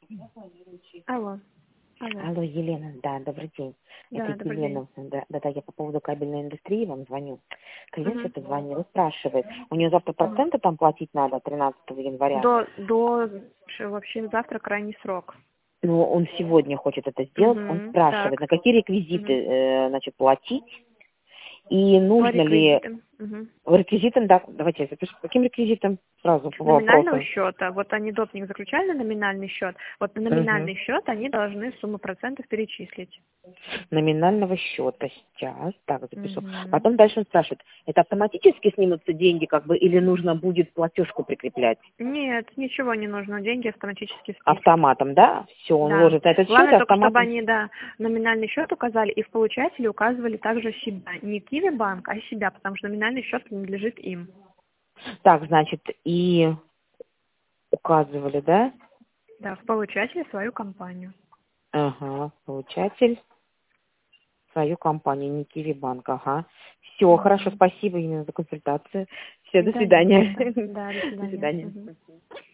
Алло. Алло. Алло, Елена, да, добрый день. Да, Это добрый день. Елена, да, я по поводу кабельной индустрии вам звоню. Клиент Мгм. что-то звонил и спрашивает, у нее завтра Мгм. проценты там платить надо 13 января, Вообще завтра крайний срок. но он сегодня хочет это сделать, он Угу. спрашивает, Так. на какие реквизиты, Угу. значит, платить, и По нужно ли реквизитам. Угу. реквизитам, да, давайте я запишу, по каким реквизитам сразу по Номинального вопросу. счета. Вот они допник заключали на номинальный счет. Вот на Мгм. номинальный счет они должны сумму процентов перечислить. Номинального счета сейчас, так, запишу. Угу. Потом дальше он спрашивает, это автоматически снимутся деньги, как бы, или нужно будет платежку прикреплять? Нет, ничего не нужно. Деньги автоматически спишутся. Автоматом, да? Все, он Да. ложит на этот счет Главное и только, чтобы автоматом. они, да, номинальный счет указали и в получателе указывали также себя. Не Киви банк, а себя, потому что номинальный счет принадлежит им. Так, значит, и указывали, да? Да, в получателе свою компанию. Ага, получатель, свою компанию, не Киви-банк, ага. Все, хорошо, Мгм. спасибо именно за консультацию. Все, до Да, не за свидания. что. Да, до До свидания. свидания. Мгм.